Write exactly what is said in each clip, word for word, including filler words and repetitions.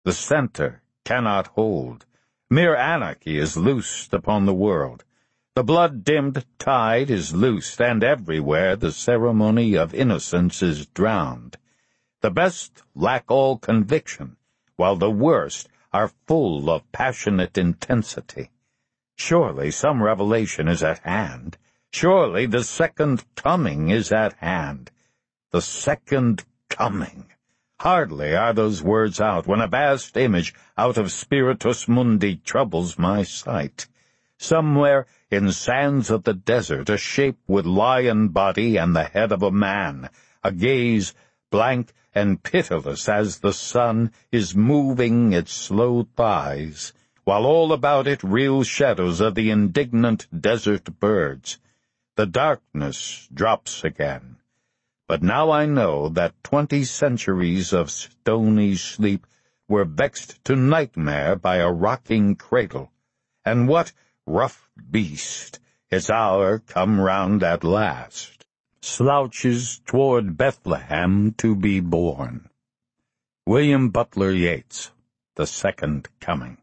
The center cannot hold. Mere anarchy is loosed upon the world. The blood-dimmed tide is loosed, and everywhere the ceremony of innocence is drowned. The best lack all conviction, while the worst are full of passionate intensity. Surely some revelation is at hand. Surely the second coming is at hand. The second coming. Hardly are those words out when a vast image out of Spiritus Mundi troubles my sight. Somewhere in sands of the desert, a shape with lion body and the head of a man, a gaze blank and pitiless as the sun is moving its slow thighs, while all about it reel shadows of the indignant desert birds. The darkness drops again. But now I know that twenty centuries of stony sleep were vexed to nightmare by a rocking cradle. And what rough beast, its hour come round at last, slouches toward Bethlehem to be born? William Butler Yeats, The Second Coming.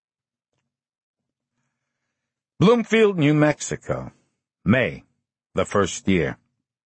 Bloomfield, New Mexico, May, the first year.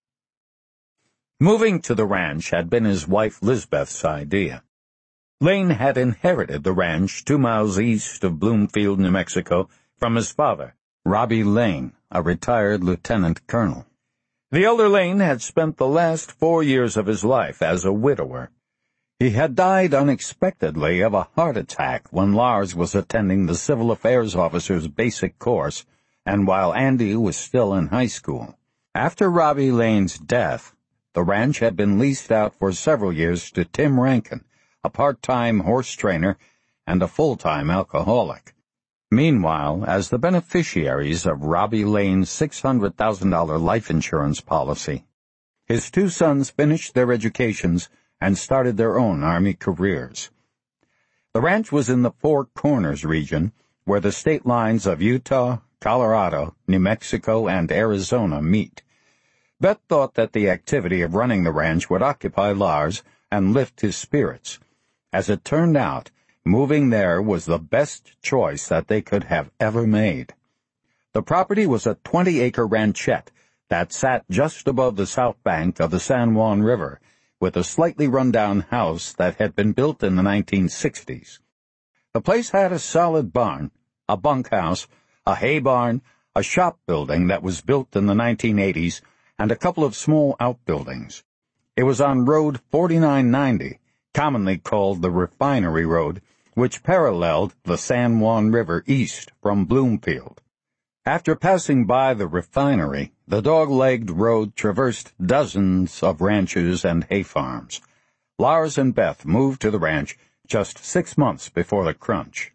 Moving to the ranch had been his wife Lisbeth's idea. Lane had inherited the ranch two miles east of Bloomfield, New Mexico, from his father, Robbie Lane, a retired lieutenant colonel. The elder Lane had spent the last four years of his life as a widower. He had died unexpectedly of a heart attack when Lars was attending the civil affairs officer's basic course, and while Andy was still in high school. After Robbie Lane's death, the ranch had been leased out for several years to Tim Rankin, a part-time horse trainer and a full-time alcoholic. Meanwhile, as the beneficiaries of Robbie Lane's six hundred thousand dollars life insurance policy, his two sons finished their educations and started their own Army careers. The ranch was in the Four Corners region, where the state lines of Utah, Colorado, New Mexico, and Arizona meet. Beth thought that the activity of running the ranch would occupy Lars and lift his spirits. As it turned out, moving there was the best choice that they could have ever made. The property was a twenty-acre ranchette that sat just above the south bank of the San Juan River, with a slightly run-down house that had been built in the nineteen sixties. The place had a solid barn, a bunkhouse, a hay barn, a shop building that was built in the nineteen eighties, and a couple of small outbuildings. It was on Road forty-nine ninety, commonly called the Refinery Road, which paralleled the San Juan River east from Bloomfield. After passing by the refinery, the dog-legged road traversed dozens of ranches and hay farms. Lars and Beth moved to the ranch just six months before the crunch.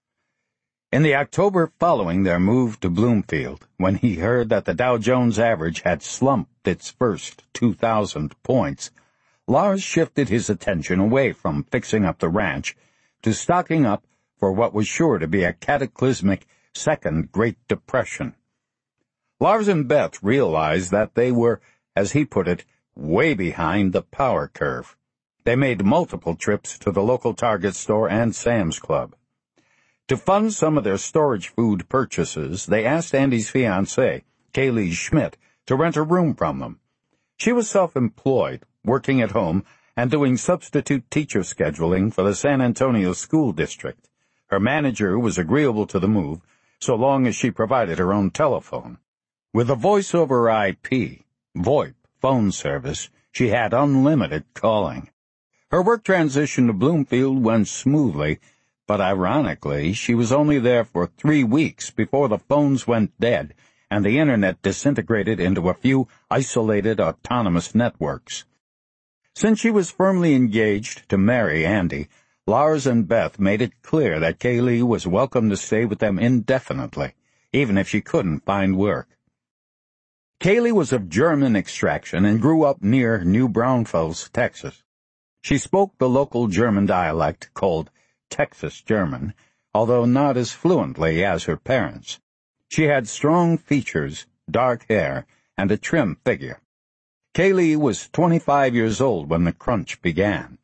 In the October following their move to Bloomfield, when he heard that the Dow Jones average had slumped its first two thousand points, Lars shifted his attention away from fixing up the ranch to stocking up for what was sure to be a cataclysmic second Great Depression. Lars and Beth realized that they were, as he put it, way behind the power curve. They made multiple trips to the local Target store and Sam's Club. To fund some of their storage food purchases, they asked Andy's fiancée, Kaylee Schmidt, to rent a room from them. She was self-employed, working at home, and doing substitute teacher scheduling for the San Antonio School District. Her manager was agreeable to the move, so long as she provided her own telephone. With a voice-over I P, VoIP, phone service, she had unlimited calling. Her work transition to Bloomfield went smoothly, but ironically, she was only there for three weeks before the phones went dead and the Internet disintegrated into a few isolated autonomous networks. Since she was firmly engaged to marry Andy, Lars and Beth made it clear that Kaylee was welcome to stay with them indefinitely, even if she couldn't find work. Kaylee was of German extraction and grew up near New Braunfels, Texas. She spoke the local German dialect called Texas German, although not as fluently as her parents. She had strong features, dark hair, and a trim figure. Kaylee was twenty-five years old when the crunch began.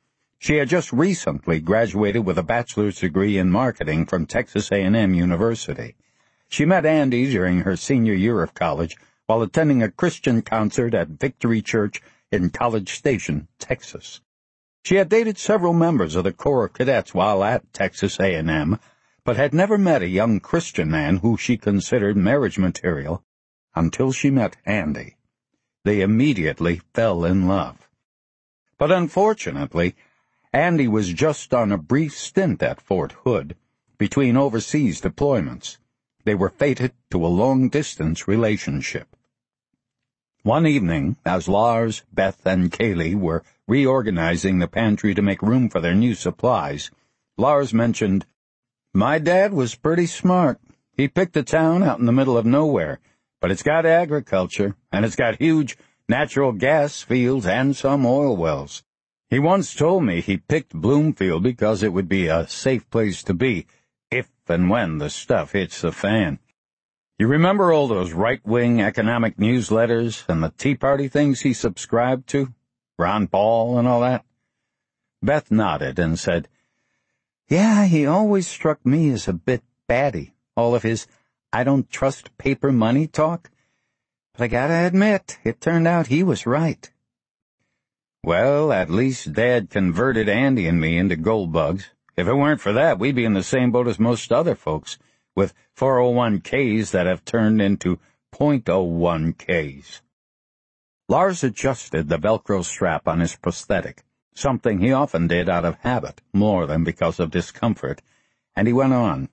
She had just recently graduated with a bachelor's degree in marketing from Texas A and M University. She met Andy during her senior year of college while attending a Christian concert at Victory Church in College Station, Texas. She had dated several members of the Corps of Cadets while at Texas A and M, but had never met a young Christian man who she considered marriage material until she met Andy. They immediately fell in love. But unfortunately, Andy was just on a brief stint at Fort Hood between overseas deployments. They were fated to a long-distance relationship. One evening, as Lars, Beth, and Kaylee were reorganizing the pantry to make room for their new supplies, Lars mentioned, "My dad was pretty smart. He picked a town out in the middle of nowhere, but it's got agriculture, and it's got huge natural gas fields and some oil wells. He once told me he picked Bloomfield because it would be a safe place to be if and when the stuff hits the fan. You remember all those right-wing economic newsletters and the Tea Party things he subscribed to? Ron Paul and all that?" Beth nodded and said, "Yeah, he always struck me as a bit batty, all of his I don't trust paper money talk. But I gotta admit, it turned out he was right." "Well, at least Dad converted Andy and me into gold bugs. If it weren't for that, we'd be in the same boat as most other folks, with four oh one k's that have turned into point oh one k's. Lars adjusted the Velcro strap on his prosthetic, something he often did out of habit, more than because of discomfort, and he went on.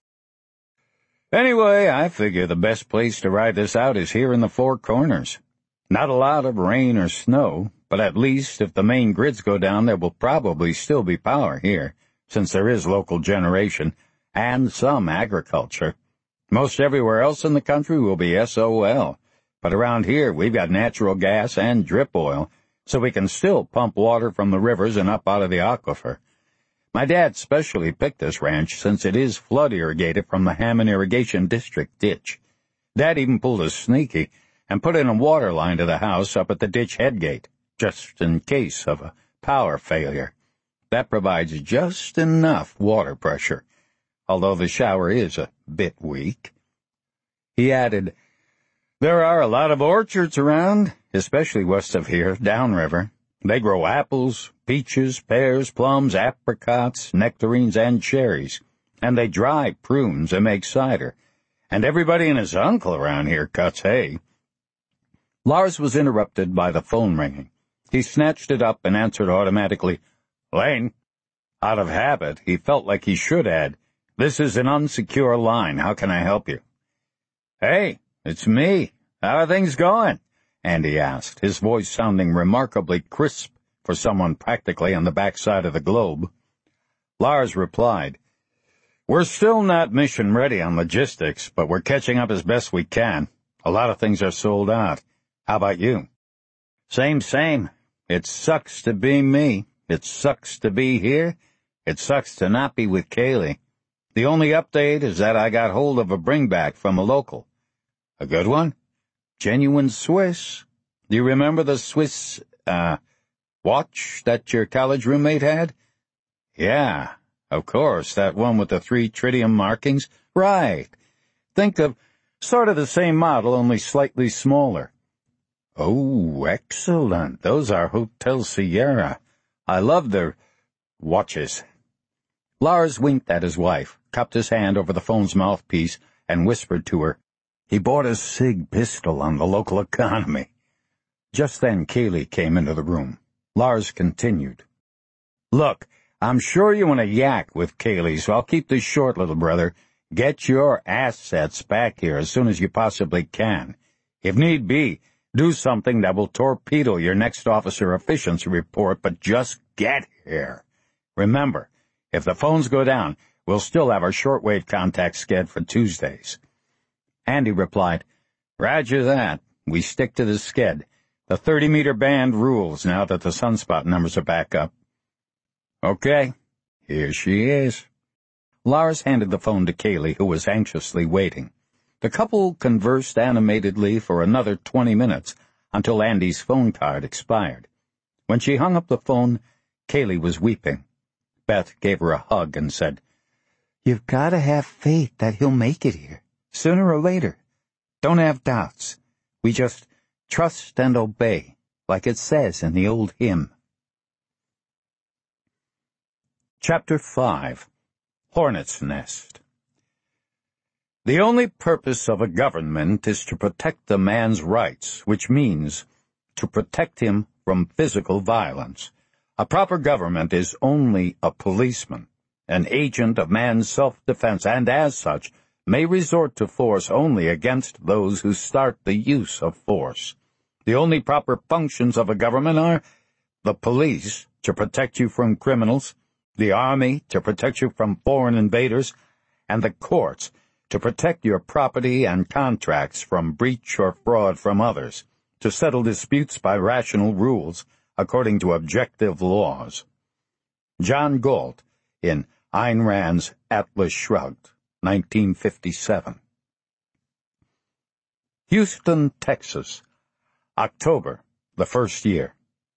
"Anyway, I figure the best place to ride this out is here in the Four Corners. Not a lot of rain or snow, but at least if the main grids go down, there will probably still be power here, since there is local generation and some agriculture. Most everywhere else in the country will be S O L, but around here we've got natural gas and drip oil, so we can still pump water from the rivers and up out of the aquifer. My dad specially picked this ranch since it is flood irrigated from the Hammond Irrigation District ditch. Dad even pulled a sneaky and put in a water line to the house up at the ditch headgate, just in case of a power failure. That provides just enough water pressure, although the shower is a bit weak." He added, "There are a lot of orchards around, especially west of here, downriver. They grow apples, peaches, pears, plums, apricots, nectarines, and cherries, and they dry prunes and make cider. And everybody and his uncle around here cuts hay." Lars was interrupted by the phone ringing. He snatched it up and answered automatically, "Lane." Out of habit, he felt like he should add, "This is an unsecure line. How can I help you?" "Hey, it's me. How are things going?" Andy asked, his voice sounding remarkably crisp for someone practically on the backside of the globe. Lars replied, "We're still not mission-ready on logistics, but we're catching up as best we can. A lot of things are sold out. How about you?" "Same, same. It sucks to be me. It sucks to be here. It sucks to not be with Kaylee. The only update is that I got hold of a bringback from a local." "A good one?" "Genuine Swiss. Do you remember the Swiss, uh, watch that your college roommate had?" "Yeah, of course, that one with the three tritium markings." "Right. Think of sort of the same model, only slightly smaller." "Oh, excellent. Those are Hotel Sierra. I love their watches." Lars winked at his wife, cupped his hand over the phone's mouthpiece, and whispered to her, "He bought a Sig pistol on the local economy." Just then Kaylee came into the room. Lars continued, "Look, I'm sure you want to yak with Kaylee, so I'll keep this short, little brother. Get your assets back here as soon as you possibly can. If need be, do something that will torpedo your next officer efficiency report, but just get here. Remember, if the phones go down, we'll still have our shortwave contact scheduled for Tuesdays." Andy replied, "Roger that. We stick to the sked. The thirty-meter band rules now that the sunspot numbers are back up." "Okay, here she is." Lars handed the phone to Kaylee, who was anxiously waiting. The couple conversed animatedly for another twenty minutes, until Andy's phone card expired. When she hung up the phone, Kaylee was weeping. Beth gave her a hug and said, "You've got to have faith that he'll make it here, sooner or later. Don't have doubts. We just trust and obey, like it says in the old hymn." Chapter five. Hornet's Nest. The only purpose of a government is to protect the man's rights, which means to protect him from physical violence. A proper government is only a policeman, an agent of man's self-defense, and as such may resort to force only against those who start the use of force. The only proper functions of a government are the police, to protect you from criminals, the army, to protect you from foreign invaders, and the courts, to protect your property and contracts from breach or fraud from others, to settle disputes by rational rules according to objective laws. John Galt, in Ayn Rand's Atlas Shrugged, nineteen fifty-seven. Houston, Texas, October, the first year.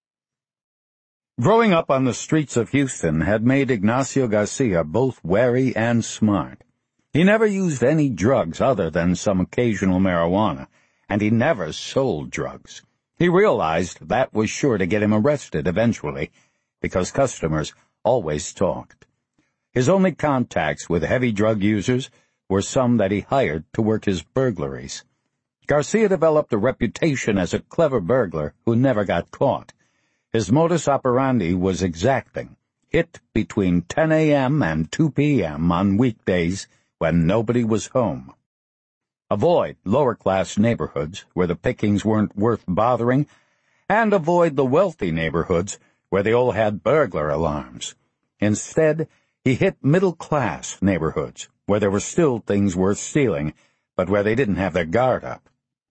Growing up on the streets of Houston had made Ignacio Garcia both wary and smart. He never used any drugs other than some occasional marijuana, and he never sold drugs. He realized that was sure to get him arrested eventually, because customers always talked. His only contacts with heavy drug users were some that he hired to work his burglaries. Garcia developed a reputation as a clever burglar who never got caught. His modus operandi was exacting, hit between ten a.m. and two p.m. on weekdays when nobody was home. Avoid lower-class neighborhoods where the pickings weren't worth bothering, and avoid the wealthy neighborhoods where they all had burglar alarms. Instead, he hit middle-class neighborhoods where there were still things worth stealing, but where they didn't have their guard up.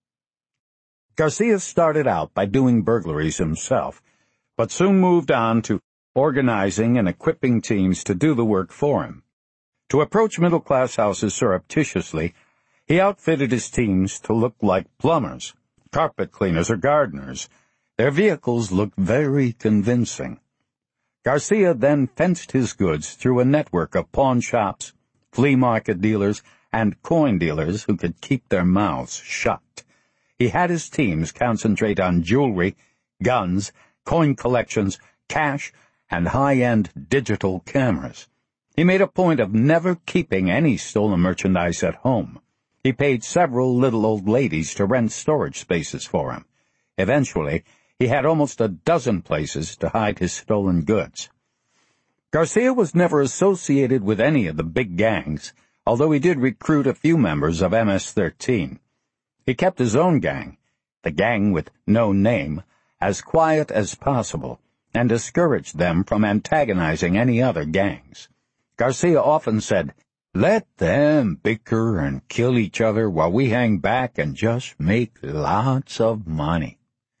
Garcia started out by doing burglaries himself, but soon moved on to organizing and equipping teams to do the work for him. To approach middle-class houses surreptitiously, he outfitted his teams to look like plumbers, carpet cleaners, or gardeners. Their vehicles looked very convincing. Garcia then fenced his goods through a network of pawn shops, flea market dealers, and coin dealers who could keep their mouths shut. He had his teams concentrate on jewelry, guns, coin collections, cash, and high-end digital cameras. He made a point of never keeping any stolen merchandise at home. He paid several little old ladies to rent storage spaces for him. Eventually, he had almost a dozen places to hide his stolen goods. Garcia was never associated with any of the big gangs, although he did recruit a few members of M S thirteen. He kept his own gang, the gang with no name, as quiet as possible, and discouraged them from antagonizing any other gangs. Garcia often said, "Let them bicker and kill each other while we hang back and just make lots of money."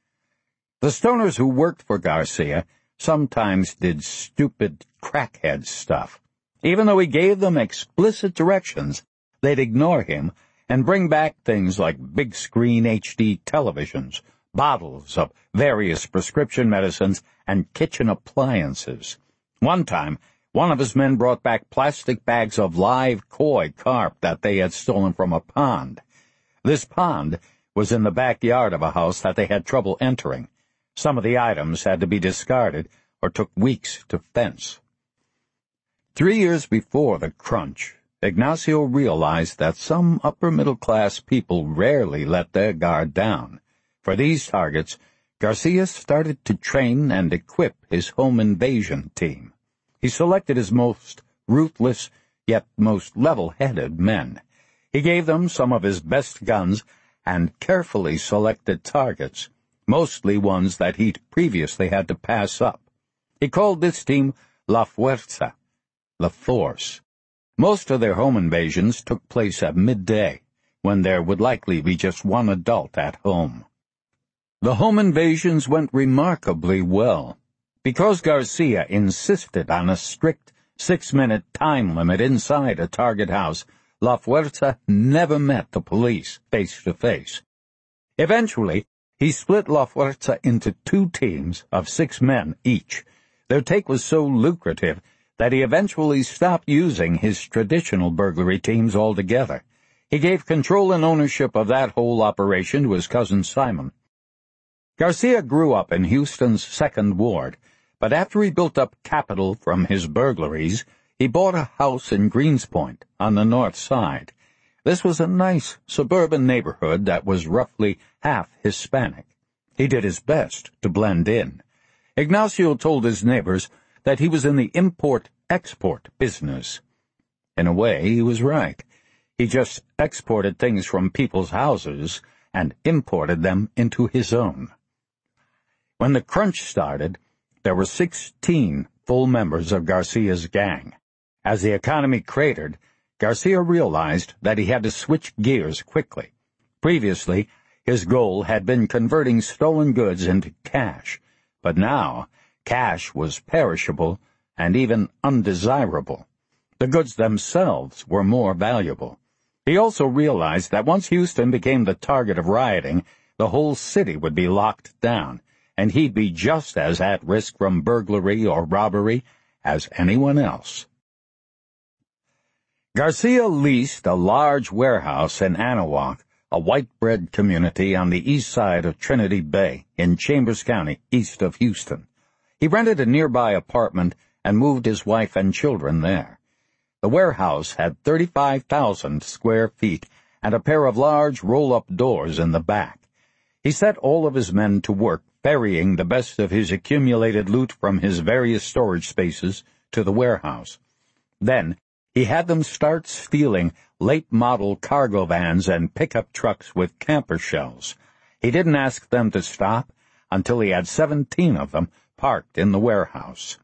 The stoners who worked for Garcia sometimes did stupid crackhead stuff. Even though he gave them explicit directions, they'd ignore him and bring back things like big-screen H D televisions, bottles of various prescription medicines, and kitchen appliances. One time, one of his men brought back plastic bags of live koi carp that they had stolen from a pond. This pond was in the backyard of a house that they had trouble entering. Some of the items had to be discarded or took weeks to fence. Three years before the crunch, Ignacio realized that some upper-middle-class people rarely let their guard down. For these targets, Garcia started to train and equip his home invasion team. He selected his most ruthless, yet most level-headed men. He gave them some of his best guns and carefully selected targets, mostly ones that he'd previously had to pass up. He called this team La Fuerza, the Force. Most of their home invasions took place at midday, when there would likely be just one adult at home. The home invasions went remarkably well. Because Garcia insisted on a strict six-minute time limit inside a target house, La Fuerza never met the police face-to-face. Eventually, he split La Fuerza into two teams of six men each. Their take was so lucrative that he eventually stopped using his traditional burglary teams altogether. He gave control and ownership of that whole operation to his cousin Simon. Garcia grew up in Houston's Second Ward, but after he built up capital from his burglaries, he bought a house in Greenspoint on the north side. This was a nice suburban neighborhood that was roughly half Hispanic. He did his best to blend in. Ignacio told his neighbors that he was in the import-export business. In a way, he was right. He just exported things from people's houses and imported them into his own. When the crunch started, there were sixteen full members of Garcia's gang. As the economy cratered, Garcia realized that he had to switch gears quickly. Previously, his goal had been converting stolen goods into cash, but now cash was perishable and even undesirable. The goods themselves were more valuable. He also realized that once Houston became the target of rioting, the whole city would be locked down, and he'd be just as at risk from burglary or robbery as anyone else. Garcia leased a large warehouse in Anahuac, a white-bread community on the east side of Trinity Bay in Chambers County, east of Houston. He rented a nearby apartment and moved his wife and children there. The warehouse had thirty-five thousand square feet and a pair of large roll-up doors in the back. He set all of his men to work ferrying the best of his accumulated loot from his various storage spaces to the warehouse. Then he had them start stealing late-model cargo vans and pickup trucks with camper shells. He didn't ask them to stop until he had seventeen of them parked in the warehouse.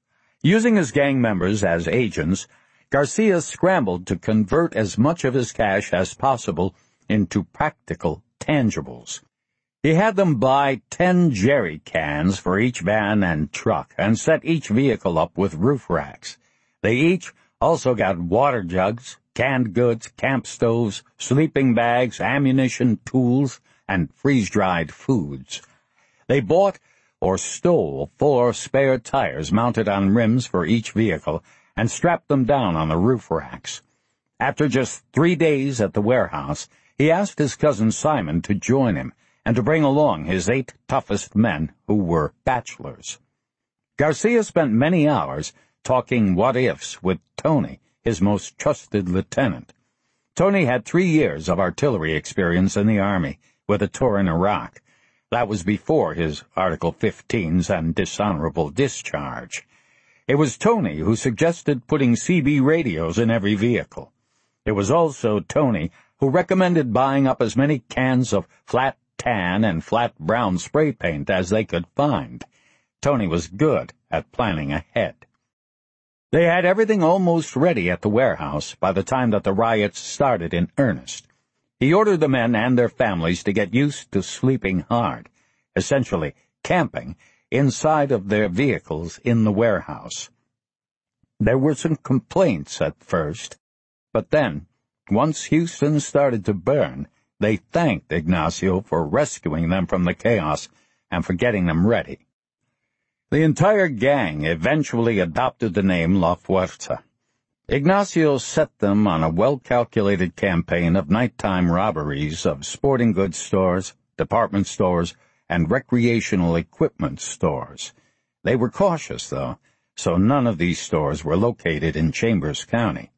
Using his gang members as agents, Garcia scrambled to convert as much of his cash as possible into practical tangibles. He had them buy ten jerry cans for each van and truck and set each vehicle up with roof racks. They each also got water jugs, canned goods, camp stoves, sleeping bags, ammunition, tools, and freeze-dried foods. They bought or stole four spare tires mounted on rims for each vehicle and strapped them down on the roof racks. After just three days at the warehouse, he asked his cousin Simon to join him and to bring along his eight toughest men who were bachelors. Garcia spent many hours talking what-ifs with Tony, his most trusted lieutenant. Tony had three years of artillery experience in the Army, with a tour in Iraq. That was before his Article fifteens and dishonorable discharge. It was Tony who suggested putting C B radios in every vehicle. It was also Tony who recommended buying up as many cans of flat tan and flat brown spray paint as they could find. Tony was good at planning ahead. They had everything almost ready at the warehouse by the time that the riots started in earnest. He ordered the men and their families to get used to sleeping hard, essentially camping, inside of their vehicles in the warehouse. There were some complaints at first, but then, once Houston started to burn, they thanked Ignacio for rescuing them from the chaos and for getting them ready. The entire gang eventually adopted the name La Fuerza. Ignacio set them on a well-calculated campaign of nighttime robberies of sporting goods stores, department stores, and recreational equipment stores. They were cautious, though, so none of these stores were located in Chambers County.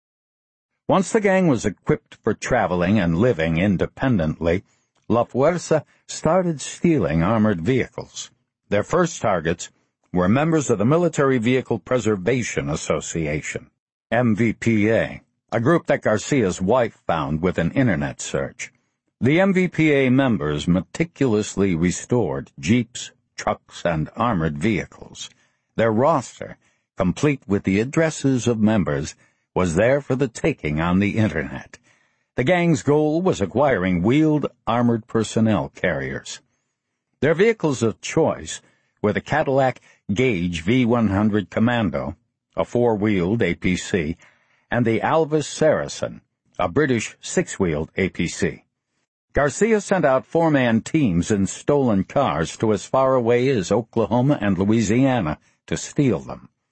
Once the gang was equipped for traveling and living independently, La Fuerza started stealing armored vehicles. Their first targets were members of the Military Vehicle Preservation Association, M V P A, a group that Garcia's wife found with an Internet search. The M V P A members meticulously restored jeeps, trucks, and armored vehicles. Their roster, complete with the addresses of members, was there for the taking on the Internet. The gang's goal was acquiring wheeled armored personnel carriers. Their vehicles of choice were the Cadillac Gage V one hundred Commando, a four-wheeled A P C, and the Alvis Saracen, a British six-wheeled A P C. Garcia sent out four-man teams in stolen cars to as far away as Oklahoma and Louisiana to steal them.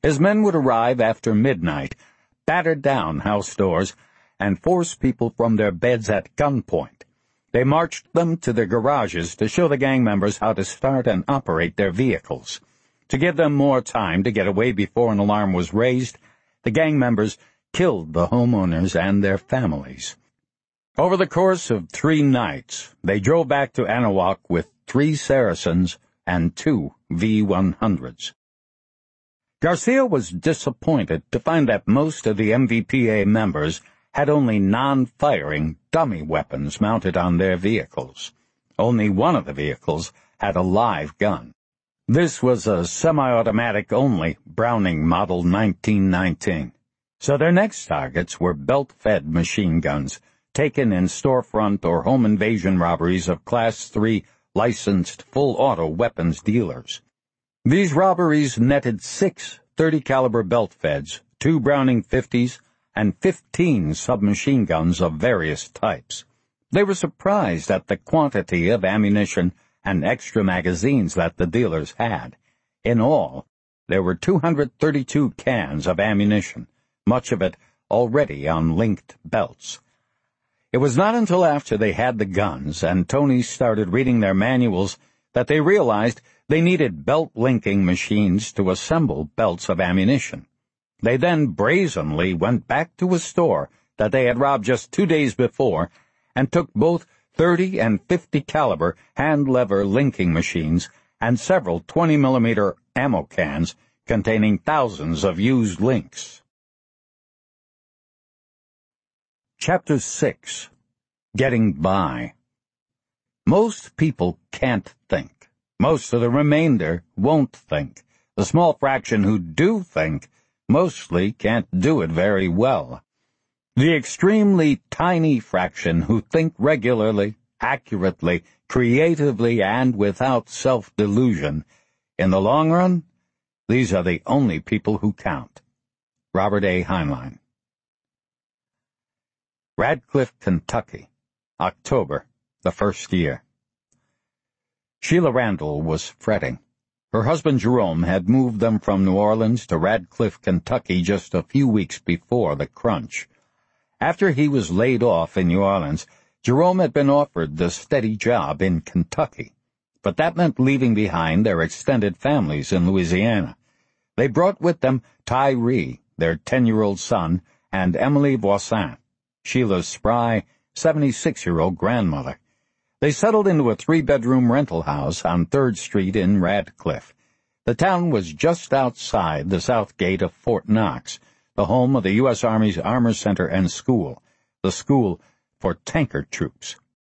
His men would arrive after midnight, batter down house doors, and force people from their beds at gunpoint. They marched them to their garages to show the gang members how to start and operate their vehicles. To give them more time to get away before an alarm was raised, the gang members killed the homeowners and their families. Over the course of three nights, they drove back to Anahuac with three Saracens and two V one hundreds. Garcia was disappointed to find that most of the M V P A members had only non-firing dummy weapons mounted on their vehicles. Only one of the vehicles had a live gun. This was a semi-automatic only Browning Model nineteen nineteen. So their next targets were belt-fed machine guns, taken in storefront or home invasion robberies of Class three licensed full-auto weapons dealers. These robberies netted six thirty caliber belt-feds, two Browning fifties, and fifteen submachine guns of various types. They were surprised at the quantity of ammunition and extra magazines that the dealers had. In all, there were two hundred thirty-two cans of ammunition, much of it already on linked belts. It was not until after they had the guns and Tony started reading their manuals that they realized they needed belt-linking machines to assemble belts of ammunition. They then brazenly went back to a store that they had robbed just two days before and took both thirty and fifty caliber hand-lever linking machines and several twenty millimeter ammo cans containing thousands of used links. Chapter six. Getting By. Most people can't think. Most of the remainder won't think. The small fraction who do think mostly can't do it very well. The extremely tiny fraction who think regularly, accurately, creatively, and without self-delusion, in the long run, these are the only people who count. Robert A. Heinlein. Radcliffe, Kentucky, October, the first year. Sheila Randall was fretting. Her husband Jerome had moved them from New Orleans to Radcliffe, Kentucky just a few weeks before the crunch. After he was laid off in New Orleans, Jerome had been offered the steady job in Kentucky, but that meant leaving behind their extended families in Louisiana. They brought with them Tyree, their ten-year-old son, and Emily Voisin, Sheila's spry, seventy-six-year-old grandmother. They settled into a three-bedroom rental house on third Street in Radcliffe. The town was just outside the south gate of Fort Knox, the home of the U S Army's Armor Center and School, the school for tanker troops.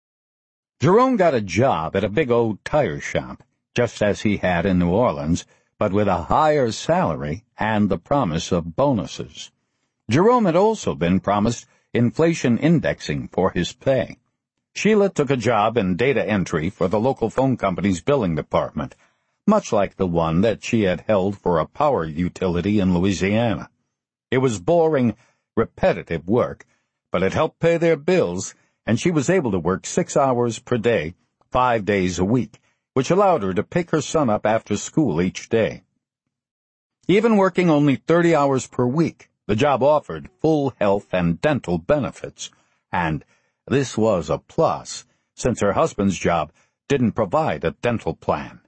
Jerome got a job at a big old tire shop, just as he had in New Orleans, but with a higher salary and the promise of bonuses. Jerome had also been promised inflation indexing for his pay. Sheila took a job in data entry for the local phone company's billing department, much like the one that she had held for a power utility in Louisiana. It was boring, repetitive work, but it helped pay their bills, and she was able to work six hours per day, five days a week, which allowed her to pick her son up after school each day. Even working only thirty hours per week, the job offered full health and dental benefits, and this was a plus, since her husband's job didn't provide a dental plan.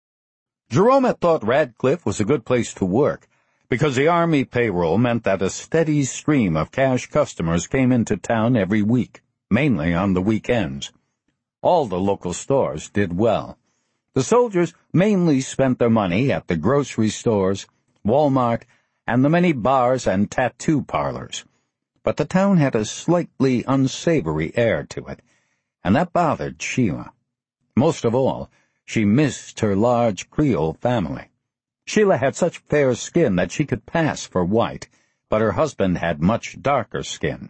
Jerome had thought Radcliffe was a good place to work, because the Army payroll meant that a steady stream of cash customers came into town every week, mainly on the weekends. All the local stores did well. The soldiers mainly spent their money at the grocery stores, Walmart, and the many bars and tattoo parlors. But the town had a slightly unsavory air to it, and that bothered Sheila. Most of all, she missed her large Creole family. Sheila had such fair skin that she could pass for white, but her husband had much darker skin.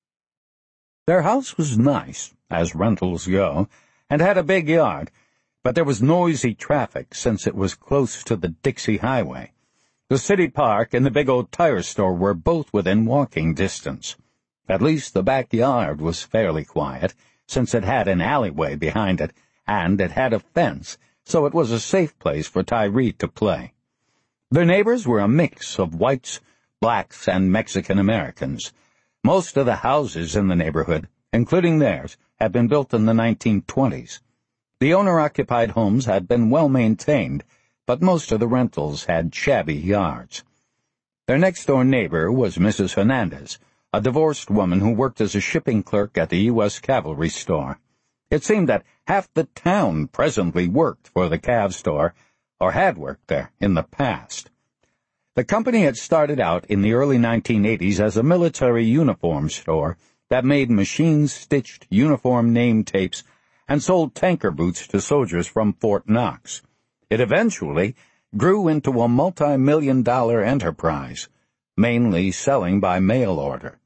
Their house was nice, as rentals go, and had a big yard, but there was noisy traffic since it was close to the Dixie Highway. The city park and the big old tire store were both within walking distance. At least the backyard was fairly quiet, since it had an alleyway behind it, and it had a fence, so it was a safe place for Tyree to play. Their neighbors were a mix of whites, blacks, and Mexican Americans. Most of the houses in the neighborhood, including theirs, had been built in the nineteen twenties. The owner-occupied homes had been well maintained, but most of the rentals had shabby yards. Their next-door neighbor was Missus Hernandez, a divorced woman who worked as a shipping clerk at the U S Cavalry store. It seemed that half the town presently worked for the Cav store, or had worked there in the past. The company had started out in the early nineteen eighties as a military uniform store that made machine-stitched uniform name tapes and sold tanker boots to soldiers from Fort Knox. It eventually grew into a multi-million dollar enterprise, mainly selling by mail order.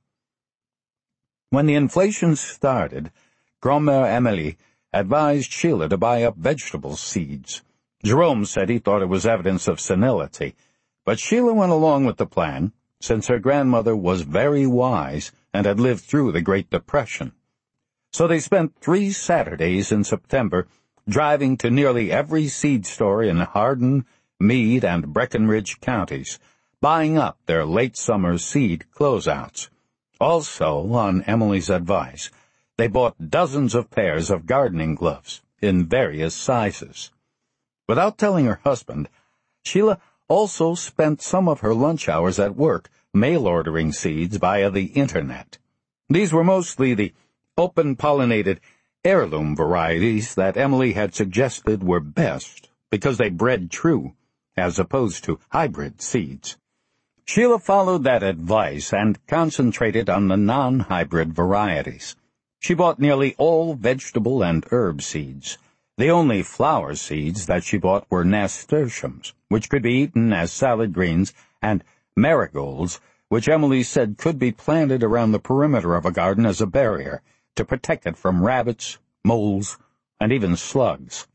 When the inflation started, Grand-Mère Emily advised Sheila to buy up vegetable seeds. Jerome said he thought it was evidence of senility, but Sheila went along with the plan, since her grandmother was very wise and had lived through the Great Depression. So they spent three Saturdays in September driving to nearly every seed store in Hardin, Meade, and Breckinridge counties, buying up their late summer seed closeouts. Also, on Emily's advice, they bought dozens of pairs of gardening gloves in various sizes. Without telling her husband, Sheila also spent some of her lunch hours at work mail-ordering seeds via the Internet. These were mostly the open-pollinated heirloom varieties that Emily had suggested were best because they bred true, as opposed to hybrid seeds. Sheila followed that advice and concentrated on the non-hybrid varieties. She bought nearly all vegetable and herb seeds. The only flower seeds that she bought were nasturtiums, which could be eaten as salad greens, and marigolds, which Emily said could be planted around the perimeter of a garden as a barrier to protect it from rabbits, moles, and even slugs.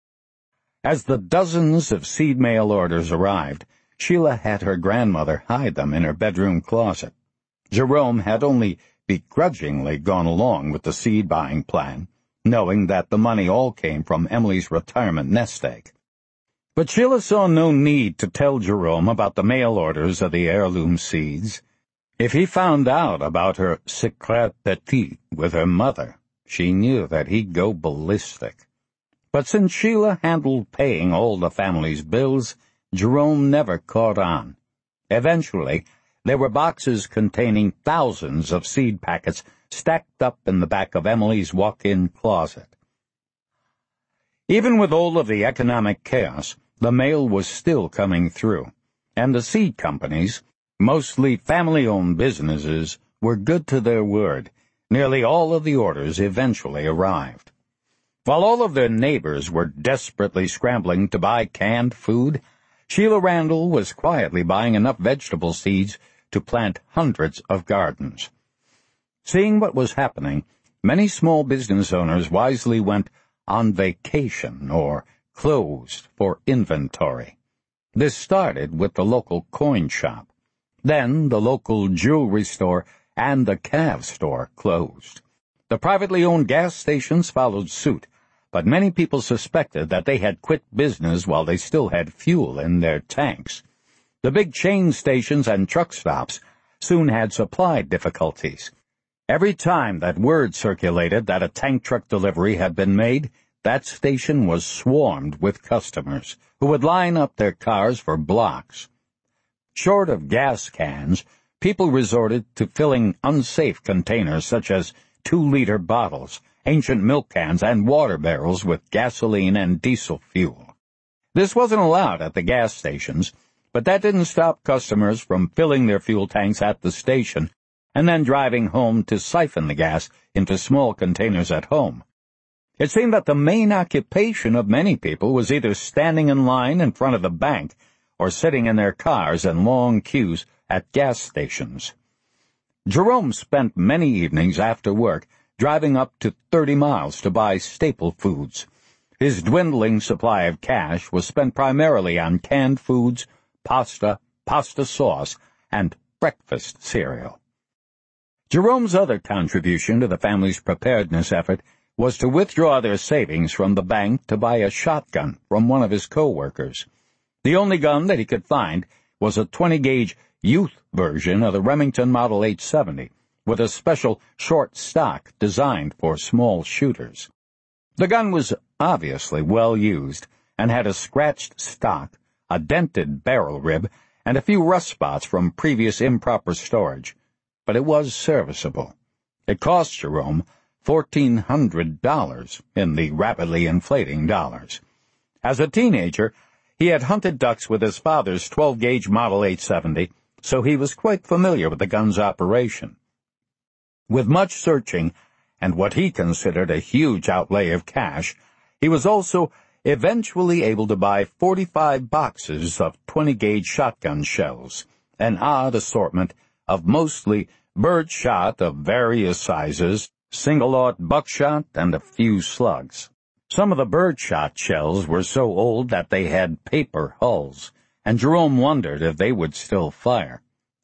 As the dozens of seed mail orders arrived, Sheila had her grandmother hide them in her bedroom closet. Jerome had only begrudgingly gone along with the seed-buying plan, knowing that the money all came from Emily's retirement nest egg. But Sheila saw no need to tell Jerome about the mail orders of the heirloom seeds. If he found out about her secret petit with her mother, she knew that he'd go ballistic. But since Sheila handled paying all the family's bills, Jerome never caught on. Eventually, there were boxes containing thousands of seed packets stacked up in the back of Emily's walk-in closet. Even with all of the economic chaos, the mail was still coming through, and the seed companies, mostly family-owned businesses, were good to their word. Nearly all of the orders eventually arrived. While all of their neighbors were desperately scrambling to buy canned food, Sheila Randall was quietly buying enough vegetable seeds to plant hundreds of gardens. Seeing what was happening, many small business owners wisely went on vacation or closed for inventory. This started with the local coin shop. Then the local jewelry store and the Cav store closed. The privately owned gas stations followed suit, but many people suspected that they had quit business while they still had fuel in their tanks. The big chain stations and truck stops soon had supply difficulties. Every time that word circulated that a tank truck delivery had been made, that station was swarmed with customers who would line up their cars for blocks. Short of gas cans, people resorted to filling unsafe containers such as two-liter bottles, ancient milk cans, and water barrels with gasoline and diesel fuel. This wasn't allowed at the gas stations, but that didn't stop customers from filling their fuel tanks at the station and then driving home to siphon the gas into small containers at home. It seemed that the main occupation of many people was either standing in line in front of the bank or sitting in their cars in long queues at gas stations. Jerome spent many evenings after work driving up to thirty miles to buy staple foods. His dwindling supply of cash was spent primarily on canned foods, pasta, pasta sauce, and breakfast cereal. Jerome's other contribution to the family's preparedness effort was to withdraw their savings from the bank to buy a shotgun from one of his co-workers. The only gun that he could find was a twenty-gauge youth version of the Remington Model eight seventy, with a special short stock designed for small shooters. The gun was obviously well used and had a scratched stock, a dented barrel rib, and a few rust spots from previous improper storage, but it was serviceable. It cost Jerome fourteen hundred dollars in the rapidly inflating dollars. As a teenager, he had hunted ducks with his father's twelve-gauge Model eight seventy, so he was quite familiar with the gun's operation. With much searching and what he considered a huge outlay of cash, he was also eventually able to buy forty-five boxes of twenty-gauge shotgun shells, an odd assortment of mostly birdshot of various sizes, single-aught buckshot, and a few slugs. Some of the birdshot shells were so old that they had paper hulls, and Jerome wondered if they would still fire.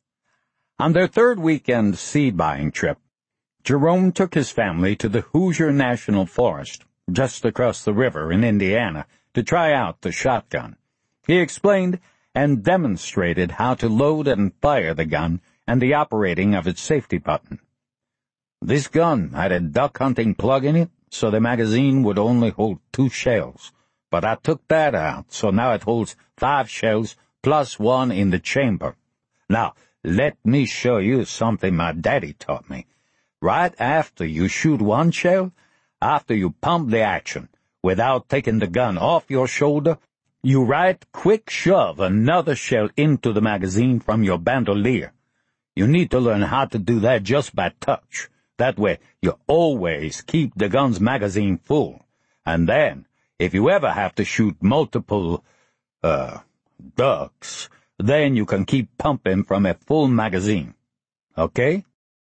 On their third weekend seed-buying trip, Jerome took his family to the Hoosier National Forest, just across the river in Indiana, to try out the shotgun. He explained and demonstrated how to load and fire the gun and the operating of its safety button. This gun had a duck-hunting plug in it, so the magazine would only hold two shells. But I took that out, so now it holds five shells plus one in the chamber. Now, let me show you something my daddy taught me. Right after you shoot one shell, after you pump the action, without taking the gun off your shoulder, you right quick shove another shell into the magazine from your bandolier. You need to learn how to do that just by touch. That way, you always keep the gun's magazine full. And then, if you ever have to shoot multiple, uh, ducks, then you can keep pumping from a full magazine. Okay?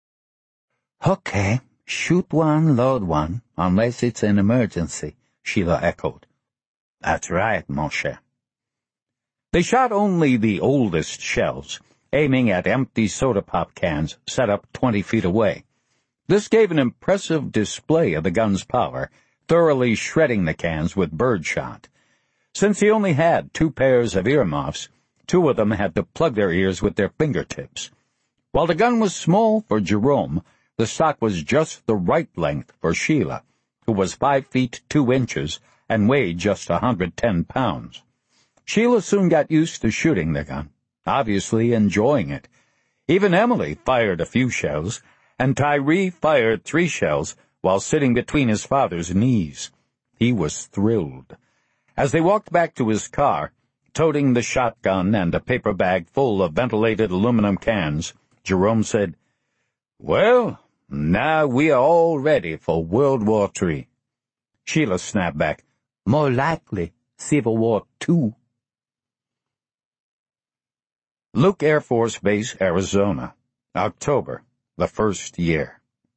Okay. Shoot one, load one, unless it's an emergency, Sheila echoed. That's right, mon cher. They shot only the oldest shells, aiming at empty soda pop cans set up twenty feet away. This gave an impressive display of the gun's power, thoroughly shredding the cans with birdshot. Since he only had two pairs of earmuffs, two of them had to plug their ears with their fingertips. While the gun was small for Jerome, the stock was just the right length for Sheila, who was five feet two inches and weighed just a hundred ten pounds. Sheila soon got used to shooting the gun, obviously enjoying it. Even Emily fired a few shells, and Tyree fired three shells while sitting between his father's knees. He was thrilled. As they walked back to his car, toting the shotgun and a paper bag full of ventilated aluminum cans, Jerome said, "Well, now we are all ready for World War Three. Sheila snapped back, "More likely Civil War Two. Luke Air Force Base, Arizona, October, the first year.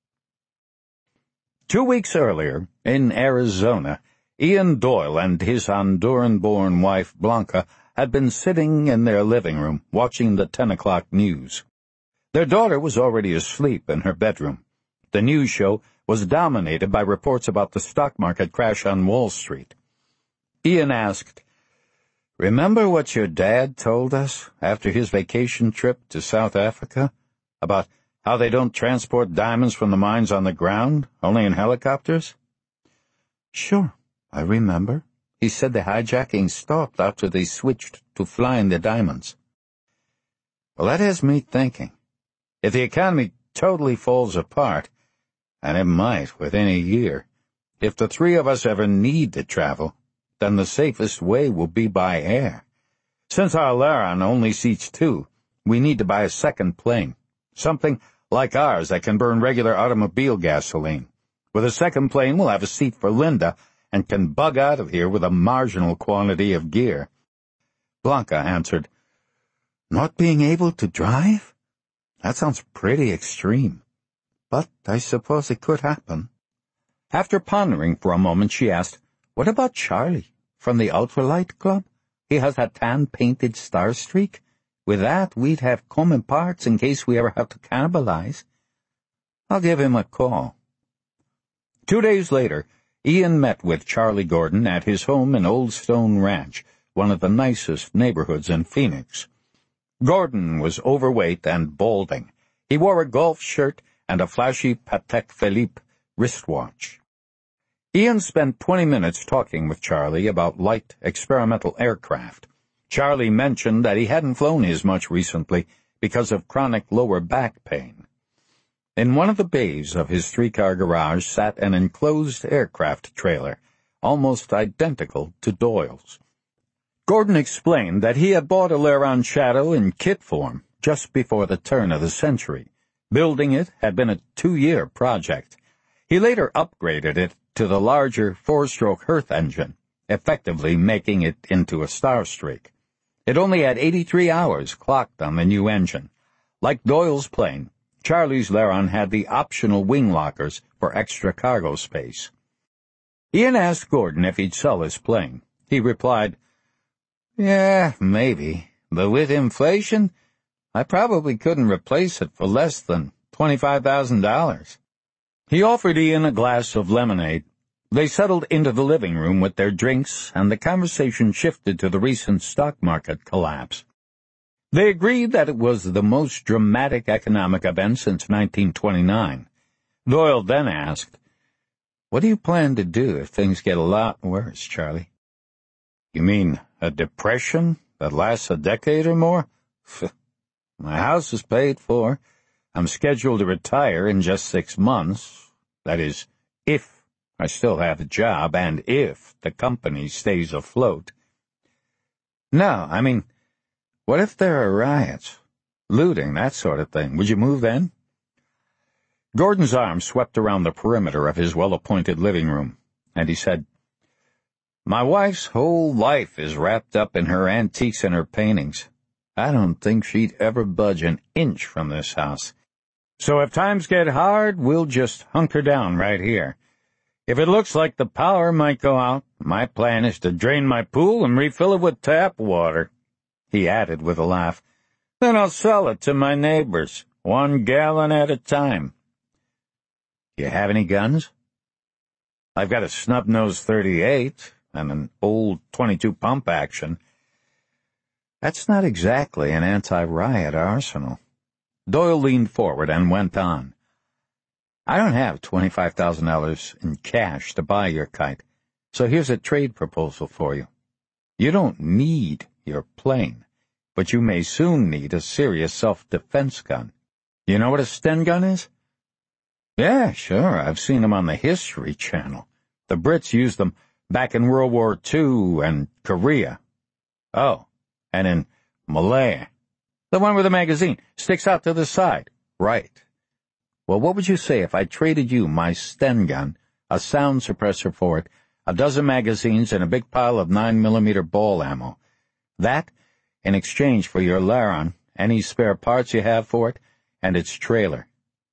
Two weeks earlier, in Arizona, Ian Doyle and his Honduran-born wife, Blanca, had been sitting in their living room watching the ten o'clock news. Their daughter was already asleep in her bedroom. The news show was dominated by reports about the stock market crash on Wall Street. Ian asked, "Remember what your dad told us after his vacation trip to South Africa about how they don't transport diamonds from the mines on the ground, only in helicopters?" "Sure, I remember. He said the hijacking stopped after they switched to flying the diamonds." "Well, that has me thinking. If the economy totally falls apart, and it might within a year, if the three of us ever need to travel, then the safest way will be by air. Since our Laron only seats two, we need to buy a second plane, something like ours that can burn regular automobile gasoline. With a second plane, we'll have a seat for Linda and can bug out of here with a marginal quantity of gear." Blanca answered, "Not being able to drive? That sounds pretty extreme. But I suppose it could happen." After pondering for a moment, she asked, "What about Charlie from the Ultralight Club? He has a tan-painted star streak. With that, we'd have common parts in case we ever have to cannibalize. I'll give him a call." Two days later, Ian met with Charlie Gordon at his home in Old Stone Ranch, one of the nicest neighborhoods in Phoenix. Gordon was overweight and balding. He wore a golf shirt and a flashy Patek Philippe wristwatch. Ian spent twenty minutes talking with Charlie about light experimental aircraft. Charlie mentioned that he hadn't flown his much recently because of chronic lower back pain. In one of the bays of his three-car garage sat an enclosed aircraft trailer, almost identical to Doyle's. Gordon explained that he had bought a Laron Shadow in kit form just before the turn of the century. Building it had been a two-year project. He later upgraded it to the larger four-stroke Hearth engine, effectively making it into a Starstreak. It only had eighty-three hours clocked on the new engine. Like Doyle's plane, Charlie's Laron had the optional wing lockers for extra cargo space. Ian asked Gordon if he'd sell his plane. He replied, "Yeah, maybe, but with inflation, I probably couldn't replace it for less than twenty-five thousand dollars. He offered Ian a glass of lemonade. They settled into the living room with their drinks, and the conversation shifted to the recent stock market collapse. They agreed that it was the most dramatic economic event since nineteen twenty-nine. Doyle then asked, "What do you plan to do if things get a lot worse, Charlie?" "You mean a depression that lasts a decade or more? My house is paid for. I'm scheduled to retire in just six months. That is, if I still have a job and if the company stays afloat." "No, I mean, what if there are riots, looting, that sort of thing? Would you move then?" Gordon's arm swept around the perimeter of his well-appointed living room, and he said, "My wife's whole life is wrapped up in her antiques and her paintings. I don't think she'd ever budge an inch from this house. So if times get hard, we'll just hunker down right here. If it looks like the power might go out, my plan is to drain my pool and refill it with tap water." He added with a laugh, "Then I'll sell it to my neighbors, one gallon at a time." "Do you have any guns?" "I've got a snub-nosed thirty-eight and an old twenty-two pump action." "That's not exactly an anti-riot arsenal." Doyle leaned forward and went on. "I don't have twenty-five thousand dollars in cash to buy your kite, so here's a trade proposal for you. You don't need your plane, but you may soon need a serious self-defense gun. You know what a Sten gun is?" "Yeah, sure. I've seen them on the History Channel. The Brits used them back in World War Two and Korea. Oh, and in Malaya. The one with the magazine sticks out to the side." "Right. Well, what would you say if I traded you my Sten gun, a sound suppressor for it, a dozen magazines, and a big pile of nine millimeter ball ammo? That, in exchange for your Laron, any spare parts you have for it, and its trailer."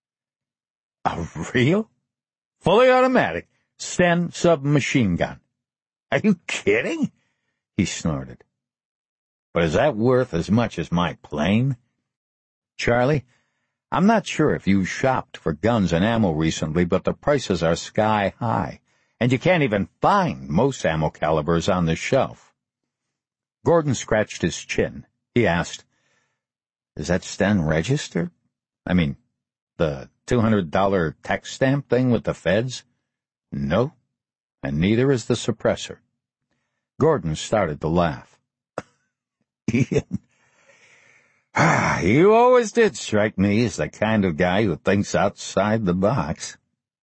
"A real, fully automatic Sten submachine gun? Are you kidding?" He snorted. "But is that worth as much as my plane?" "Charlie, I'm not sure if you shopped for guns and ammo recently, but the prices are sky high, and you can't even find most ammo calibers on the shelf." Gordon scratched his chin. He asked, "Is that Sten registered? I mean, the two hundred dollar tax stamp thing with the feds?" "No, and neither is the suppressor." Gordon started to laugh. "Ian, you always did strike me as the kind of guy who thinks outside the box."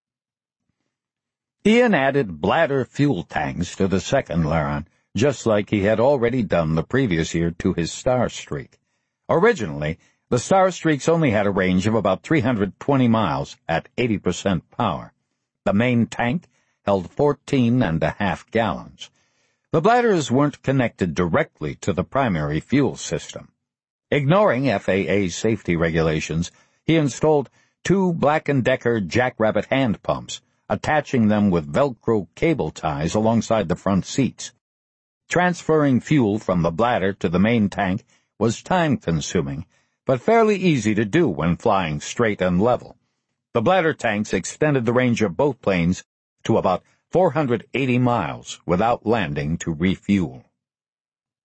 Ian added bladder fuel tanks to the second Laron, just like he had already done the previous year to his Starstreak. Originally, the Starstreaks only had a range of about three hundred twenty miles at eighty percent power. The main tank held fourteen and a half gallons. The bladders weren't connected directly to the primary fuel system. Ignoring F A A safety regulations, he installed two Black and Decker Jackrabbit hand pumps, attaching them with Velcro cable ties alongside the front seats. Transferring fuel from the bladder to the main tank was time-consuming, but fairly easy to do when flying straight and level. The bladder tanks extended the range of both planes to about four hundred eighty miles without landing to refuel.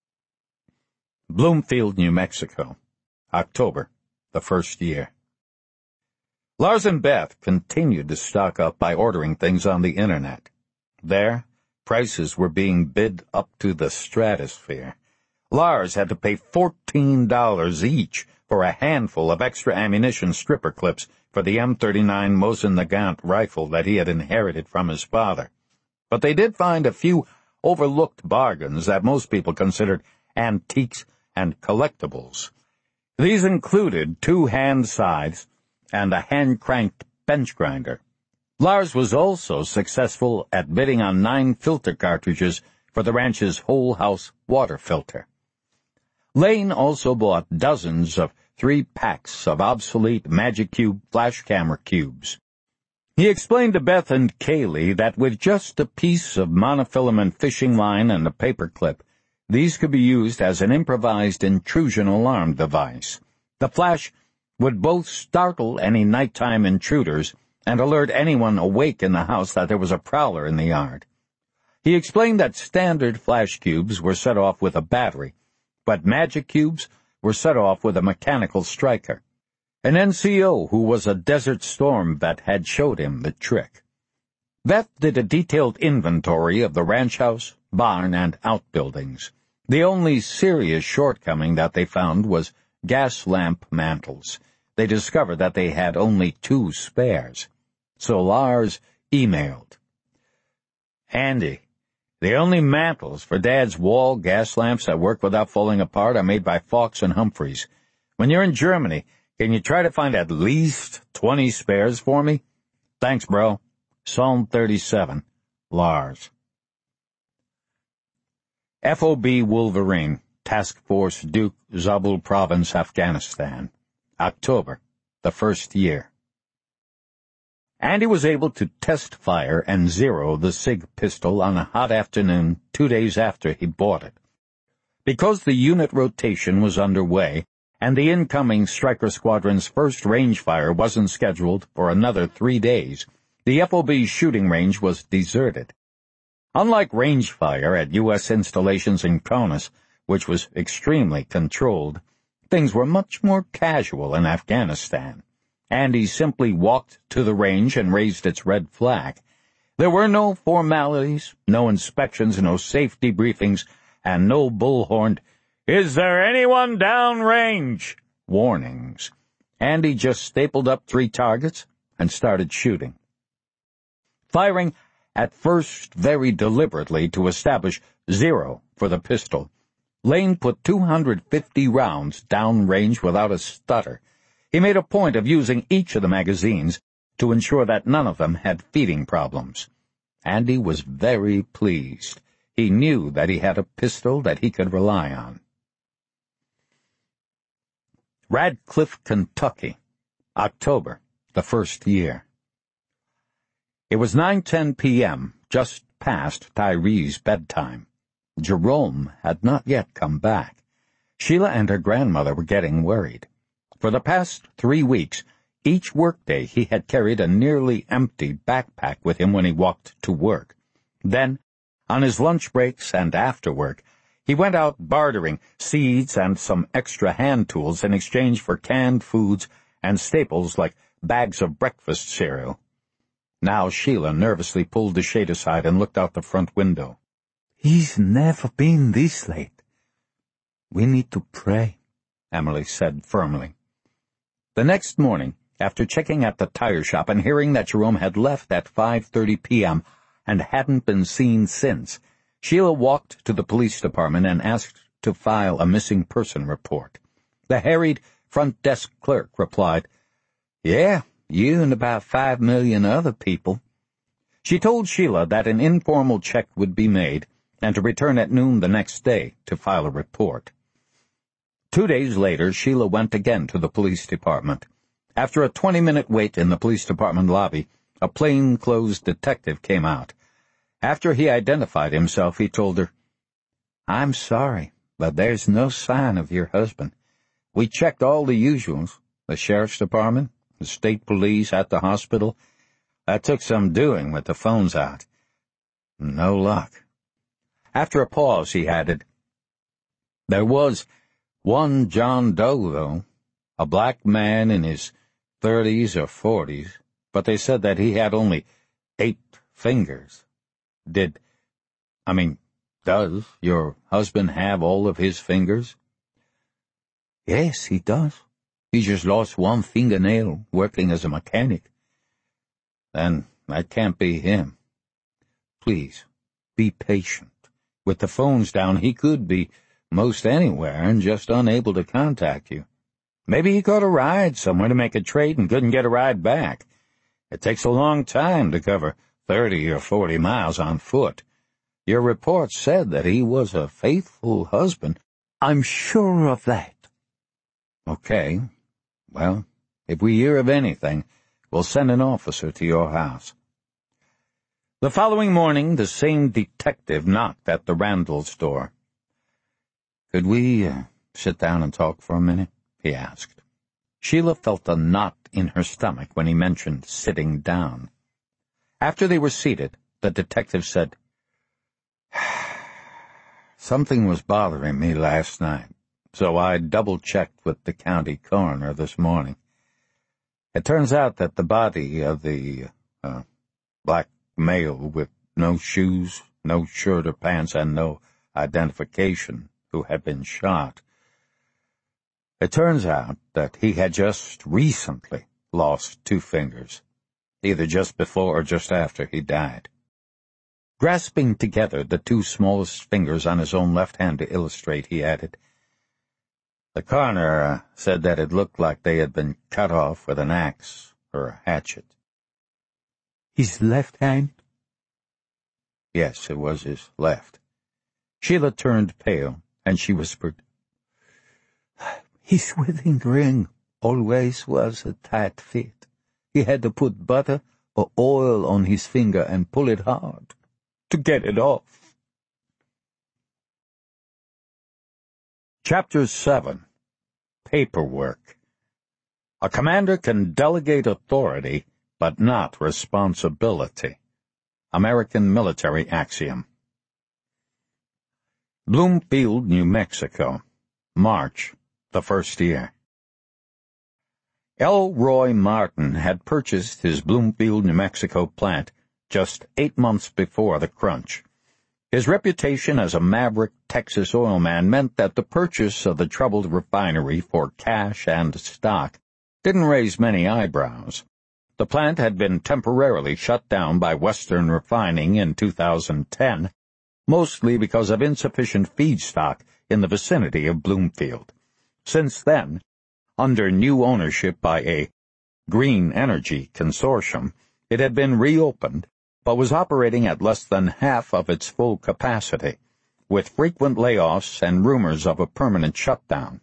Bloomfield, New Mexico, October, the first year. Lars and Beth continued to stock up by ordering things on the Internet. There, prices were being bid up to the stratosphere. Lars had to pay fourteen dollars each for a handful of extra ammunition stripper clips for the M thirty-nine Mosin Nagant rifle that he had inherited from his father. But they did find a few overlooked bargains that most people considered antiques and collectibles. These included two hand scythes and a hand-cranked bench grinder. Lars was also successful at bidding on nine filter cartridges for the ranch's whole house water filter. Lane also bought dozens of three packs of obsolete Magic Cube flash camera cubes. He explained to Beth and Kaylee that with just a piece of monofilament fishing line and a paper clip, these could be used as an improvised intrusion alarm device. The flash would both startle any nighttime intruders and alert anyone awake in the house that there was a prowler in the yard. He explained that standard flash cubes were set off with a battery, but Magic Cubes were set off with a mechanical striker. An N C O who was a Desert Storm vet had showed him the trick. Beth did a detailed inventory of the ranch house, barn, and outbuildings. The only serious shortcoming that they found was gas lamp mantles. They discovered that they had only two spares. So Lars emailed, "Andy, the only mantles for Dad's wall gas lamps that work without falling apart are made by Fox and Humphreys. When you're in Germany, can you try to find at least twenty spares for me? Thanks, bro. Psalm thirty-seven, Lars." F O B Wolverine, Task Force Duke, Zabul Province, Afghanistan, October, the first year. Andy was able to test fire and zero the SIG pistol on a hot afternoon two days after he bought it. Because the unit rotation was underway, and the incoming Stryker Squadron's first range fire wasn't scheduled for another three days, the F O B shooting range was deserted. Unlike range fire at U S installations in Kaunas, which was extremely controlled, things were much more casual in Afghanistan. Andy simply walked to the range and raised its red flag. There were no formalities, no inspections, no safety briefings, and no bullhorned, "Is there anyone downrange?" warnings. Andy just stapled up three targets and started shooting. Firing at first very deliberately to establish zero for the pistol, Lane put two hundred fifty rounds downrange without a stutter. He made a point of using each of the magazines to ensure that none of them had feeding problems. Andy was very pleased. He knew that he had a pistol that he could rely on. Radcliffe, Kentucky, October, the first year. It was nine ten p.m., just past Tyree's bedtime. Jerome had not yet come back. Sheila and her grandmother were getting worried. For the past three weeks, each workday he had carried a nearly empty backpack with him when he walked to work. Then, on his lunch breaks and after work, he went out bartering seeds and some extra hand tools in exchange for canned foods and staples like bags of breakfast cereal. Now Sheila nervously pulled the shade aside and looked out the front window. "He's never been this late." "We need to pray," Emily said firmly. The next morning, after checking at the tire shop and hearing that Jerome had left at five thirty p.m. and hadn't been seen since, Sheila walked to the police department and asked to file a missing person report. The harried front desk clerk replied, "Yeah, you and about five million other people." She told Sheila that an informal check would be made and to return at noon the next day to file a report. Two days later, Sheila went again to the police department. After a twenty-minute wait in the police department lobby, a plainclothes detective came out. After he identified himself, he told her, "I'm sorry, but there's no sign of your husband. We checked all the usuals, the sheriff's department, the state police, at the hospital. That took some doing with the phones out. No luck." After a pause, he added, "There was One John Doe, though, a black man in his thirties or forties, but they said that he had only eight fingers. Did, I mean, does your husband have all of his fingers? Yes, he does. He just lost one fingernail working as a mechanic. Then that can't be him. Please, be patient. With the phones down, he could be most anywhere and just unable to contact you. Maybe he caught a ride somewhere to make a trade and couldn't get a ride back. It takes a long time to cover thirty or forty miles on foot. Your report said that he was a faithful husband. I'm sure of that. Okay. Well, if we hear of anything, we'll send an officer to your house. The following morning, the same detective knocked at the Randalls' door. Could we uh, sit down and talk for a minute? He asked. Sheila felt a knot in her stomach when he mentioned sitting down. After they were seated, the detective said, Something was bothering me last night, so I double-checked with the county coroner this morning. It turns out that the body of the uh, black male with no shoes, no shirt or pants, and no identification who had been shot, it turns out that he had just recently lost two fingers, either just before or just after he died. Grasping together the two smallest fingers on his own left hand to illustrate, he added, The coroner uh, said that it looked like they had been cut off with an axe or a hatchet. His left hand? Yes, it was his left. Sheila turned pale, and she whispered, His wedding ring always was a tight fit. He had to put butter or oil on his finger and pull it hard to get it off. Chapter seven. Paperwork. A commander can delegate authority, but not responsibility. American military axiom. Bloomfield, New Mexico. March, the first year. L. Roy Martin had purchased his Bloomfield, New Mexico plant just eight months before the crunch. His reputation as a maverick Texas oil man meant that the purchase of the troubled refinery for cash and stock didn't raise many eyebrows. The plant had been temporarily shut down by Western Refining in two thousand ten, mostly because of insufficient feedstock in the vicinity of Bloomfield. Since then, under new ownership by a Green Energy Consortium, it had been reopened, but was operating at less than half of its full capacity, with frequent layoffs and rumors of a permanent shutdown.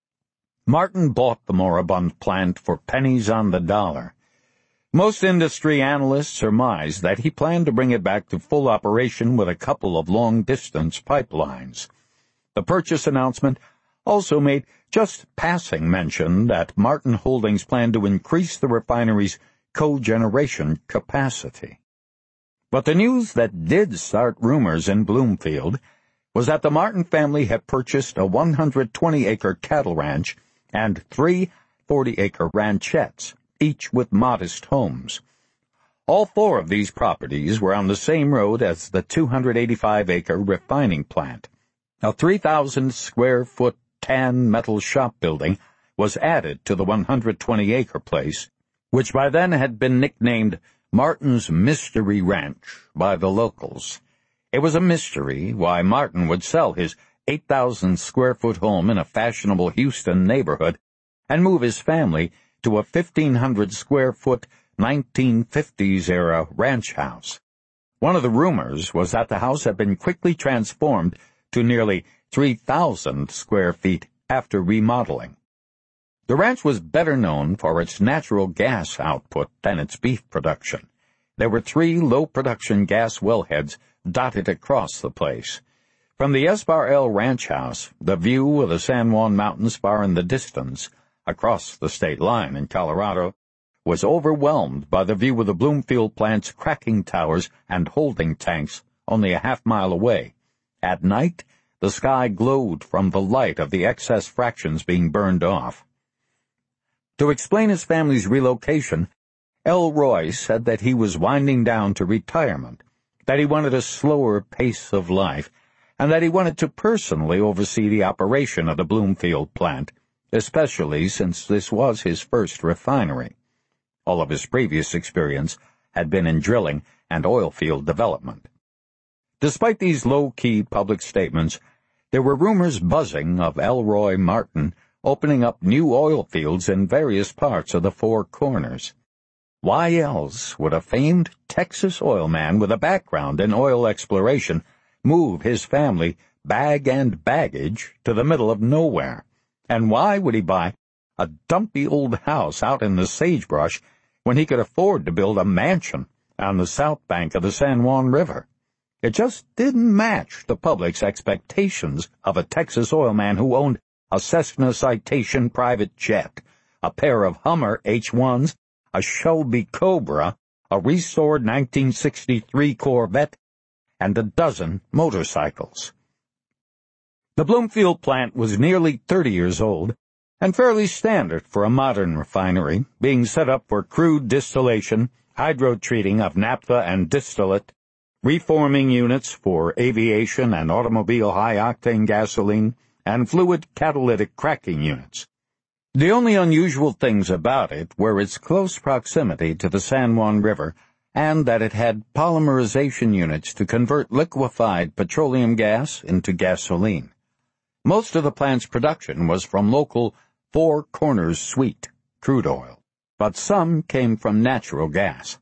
Martin bought the moribund plant for pennies on the dollar. Most industry analysts surmised that he planned to bring it back to full operation with a couple of long-distance pipelines. The purchase announcement also made just passing mention that Martin Holdings planned to increase the refinery's cogeneration capacity. But the news that did start rumors in Bloomfield was that the Martin family had purchased a one hundred twenty acre cattle ranch and three forty acre ranchettes, each with modest homes. All four of these properties were on the same road as the two hundred eighty-five acre refining plant. A three thousand square foot tan metal shop building was added to the one hundred twenty acre place, which by then had been nicknamed Martin's Mystery Ranch by the locals. It was a mystery why Martin would sell his eight thousand square foot home in a fashionable Houston neighborhood and move his family to a fifteen hundred square foot nineteen fifties era ranch house. One of the rumors was that the house had been quickly transformed to nearly three thousand square feet after remodeling. The ranch was better known for its natural gas output than its beef production. There were three low-production gas wellheads dotted across the place. From the Esparel Ranch House, the view of the San Juan Mountains far in the distance, across the state line in Colorado, was overwhelmed by the view of the Bloomfield plant's cracking towers and holding tanks only a half mile away. At night, The sky glowed from the light of the excess fractions being burned off. To explain his family's relocation, Elroy said that he was winding down to retirement, that he wanted a slower pace of life, and that he wanted to personally oversee the operation of the Bloomfield plant, especially since this was his first refinery. All of his previous experience had been in drilling and oil field development. Despite these low-key public statements, there were rumors buzzing of Elroy Martin opening up new oil fields in various parts of the Four Corners. Why else would a famed Texas oil man with a background in oil exploration move his family, bag and baggage, to the middle of nowhere? And why would he buy a dumpy old house out in the sagebrush when he could afford to build a mansion on the south bank of the San Juan River? It just didn't match the public's expectations of a Texas oil man who owned a Cessna Citation private jet, a pair of Hummer H ones, a Shelby Cobra, a restored nineteen sixty-three Corvette, and a dozen motorcycles. The Bloomfield plant was nearly thirty years old and fairly standard for a modern refinery, being set up for crude distillation, hydrotreating of naphtha and distillate, reforming units for aviation and automobile high-octane gasoline, and fluid catalytic cracking units. The only unusual things about it were its close proximity to the San Juan River and that it had polymerization units to convert liquefied petroleum gas into gasoline. Most of the plant's production was from local Four Corners sweet crude oil, but some came from natural gas.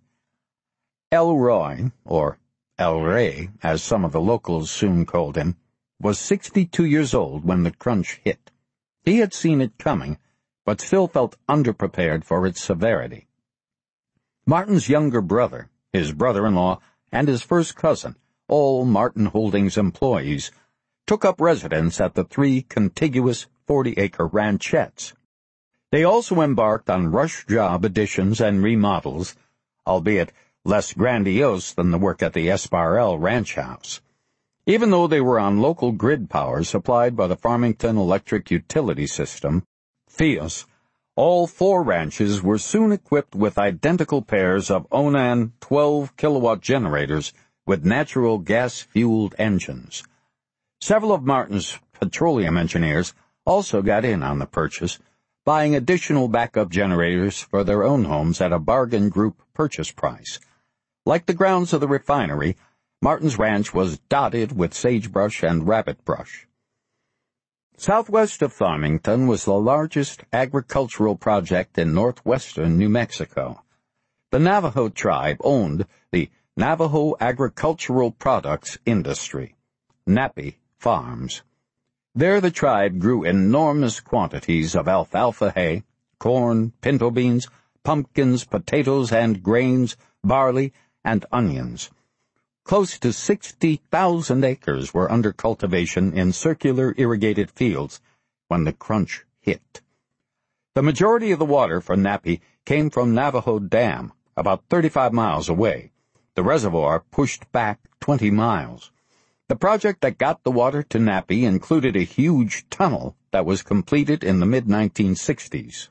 Elroy, or El Rey, as some of the locals soon called him, was sixty-two years old when the crunch hit. He had seen it coming, but still felt underprepared for its severity. Martin's younger brother, his brother-in-law, and his first cousin, all Martin Holdings employees, took up residence at the three contiguous forty-acre ranchettes. They also embarked on rush job additions and remodels, albeit less grandiose than the work at the Esparel Ranch House. Even though they were on local grid power supplied by the Farmington Electric Utility System, FEOS, all four ranches were soon equipped with identical pairs of Onan twelve kilowatt generators with natural gas-fueled engines. Several of Martin's petroleum engineers also got in on the purchase, buying additional backup generators for their own homes at a bargain group purchase price. Like the grounds of the refinery, Martin's ranch was dotted with sagebrush and rabbit brush. Southwest of Farmington was the largest agricultural project in northwestern New Mexico. The Navajo tribe owned the Navajo Agricultural Products Industry, NAPI Farms. There the tribe grew enormous quantities of alfalfa hay, corn, pinto beans, pumpkins, potatoes and grains, barley, and onions. Close to sixty thousand acres were under cultivation in circular irrigated fields when the crunch hit. The majority of the water for NAPI came from Navajo Dam, about thirty-five miles away. The reservoir pushed back twenty miles. The project that got the water to NAPI included a huge tunnel that was completed in the mid nineteen sixties.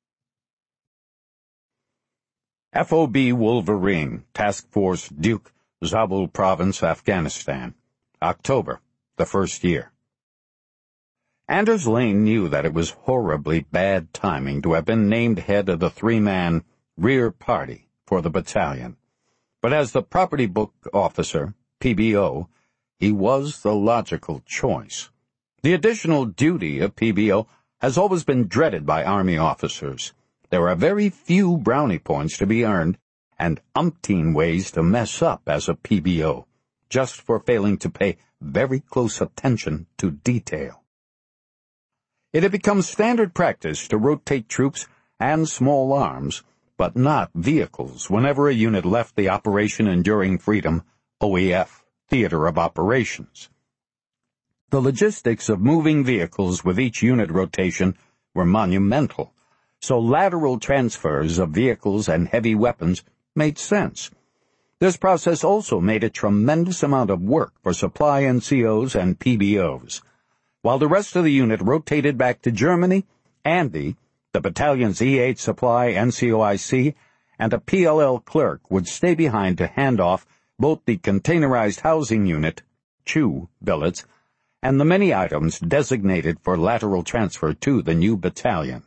F O B Wolverine, Task Force Duke, Zabul Province, Afghanistan. October, the first year. Anders Lane knew that it was horribly bad timing to have been named head of the three-man rear party for the battalion. But as the property book officer, P B O, he was the logical choice. The additional duty of P B O has always been dreaded by Army officers. There are very few brownie points to be earned, and umpteen ways to mess up as a P B O, just for failing to pay very close attention to detail. It had become standard practice to rotate troops and small arms, but not vehicles, whenever a unit left the Operation Enduring Freedom, O E F, theater of operations. The logistics of moving vehicles with each unit rotation were monumental, so lateral transfers of vehicles and heavy weapons made sense. This process also made a tremendous amount of work for supply N C Os and P B Os. While the rest of the unit rotated back to Germany, Andy, the battalion's E eight supply N C O I C, and a P L L clerk would stay behind to hand off both the containerized housing unit, CHU, billets, and the many items designated for lateral transfer to the new battalion.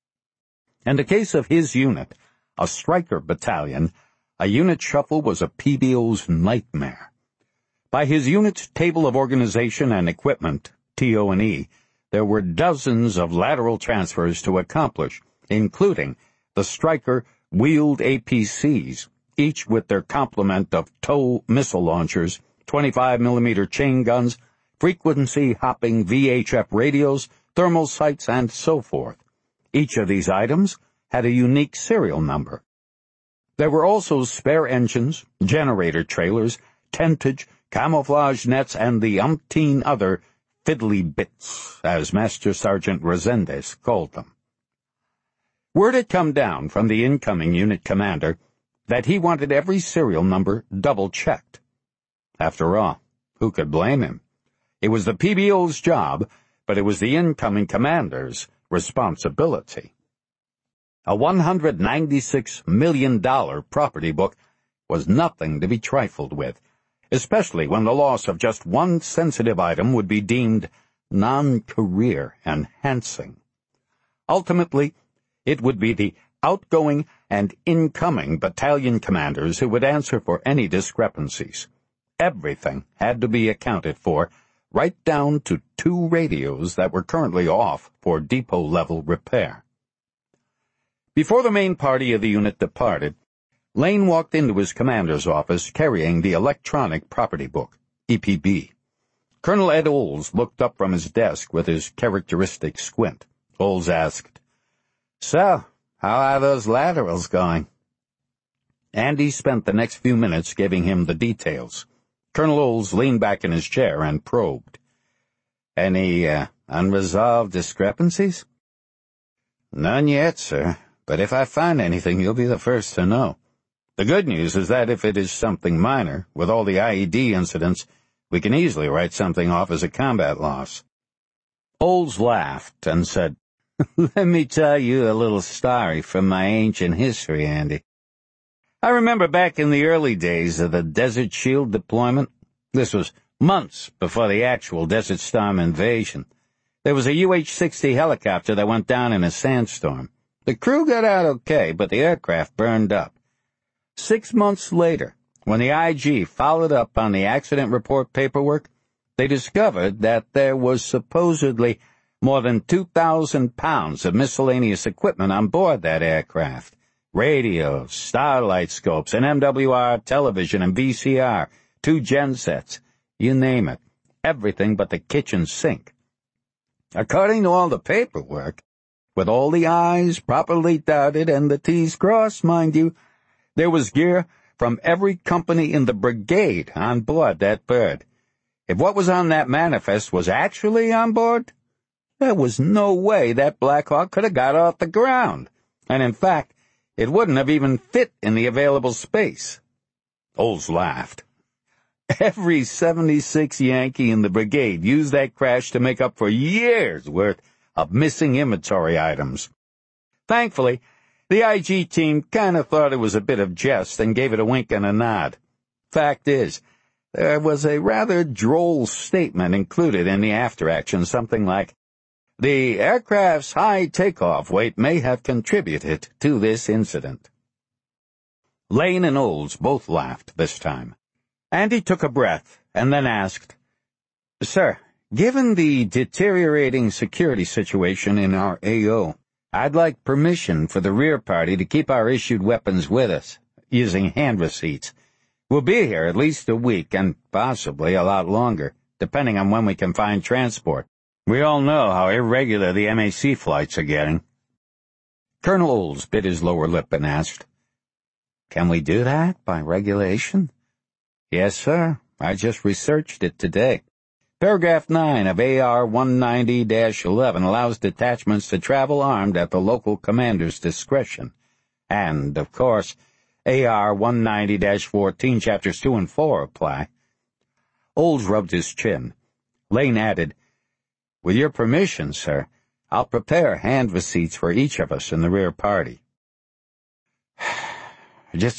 In the case of his unit, a Stryker battalion, a unit shuffle was a P B O's nightmare. By his unit's table of organization and equipment, T O and E, there were dozens of lateral transfers to accomplish, including the Stryker wheeled A P Cs, each with their complement of TOW missile launchers, twenty-five millimeter chain guns, frequency-hopping V H F radios, thermal sights, and so forth. Each of these items had a unique serial number. There were also spare engines, generator trailers, tentage, camouflage nets, and the umpteen other fiddly bits, as Master Sergeant Resendez called them. Word had come down from the incoming unit commander that he wanted every serial number double-checked. After all, who could blame him? It was the P B O's job, but it was the incoming commander's responsibility. A one hundred ninety-six million dollars property book was nothing to be trifled with, especially when the loss of just one sensitive item would be deemed non-career enhancing. Ultimately, it would be the outgoing and incoming battalion commanders who would answer for any discrepancies. Everything had to be accounted for, right down to two radios that were currently off for depot-level repair. Before the main party of the unit departed, Lane walked into his commander's office carrying the electronic property book, E P B. Colonel Ed Olds looked up from his desk with his characteristic squint. Olds asked, "So, how are those laterals going?" Andy spent the next few minutes giving him the details. Colonel Olds leaned back in his chair and probed. "Any uh, unresolved discrepancies?" "None yet, sir, but if I find anything, you'll be the first to know. The good news is that if it is something minor, with all the I E D incidents, we can easily write something off as a combat loss." Olds laughed and said, "Let me tell you a little story from my ancient history, Andy. I remember back in the early days of the Desert Shield deployment. This was months before the actual Desert Storm invasion. There was a U H sixty helicopter that went down in a sandstorm. The crew got out okay, but the aircraft burned up. Six months later, when the I G followed up on the accident report paperwork, they discovered that there was supposedly more than two thousand pounds of miscellaneous equipment on board that aircraft. Radios, starlight scopes, an M W R television and V C R, two gensets, you name it, everything but the kitchen sink. According to all the paperwork, with all the I's properly dotted and the T's crossed, mind you, there was gear from every company in the brigade on board that bird. If what was on that manifest was actually on board, there was no way that Black Hawk could have got off the ground, and in fact, it wouldn't have even fit in the available space." Olds laughed. "Every seventy-six Yankee in the brigade used that crash to make up for years' worth of missing inventory items. Thankfully, the I G team kind of thought it was a bit of jest and gave it a wink and a nod. Fact is, there was a rather droll statement included in the after-action, something like, 'The aircraft's high takeoff weight may have contributed to this incident.'" Lane and Olds both laughed this time. Andy took a breath and then asked, "Sir, given the deteriorating security situation in our A O, I'd like permission for the rear party to keep our issued weapons with us, using hand receipts. We'll be here at least a week, and possibly a lot longer, depending on when we can find transport. We all know how irregular the M A C flights are getting." Colonel Olds bit his lower lip and asked, "Can we do that by regulation?" "Yes, sir. I just researched it today. Paragraph nine of A R one ninety dash eleven allows detachments to travel armed at the local commander's discretion. And, of course, A R one ninety dash fourteen, Chapters two and four apply. Olds rubbed his chin. Lane added, "With your permission, sir, I'll prepare hand seats for each of us in the rear party." Just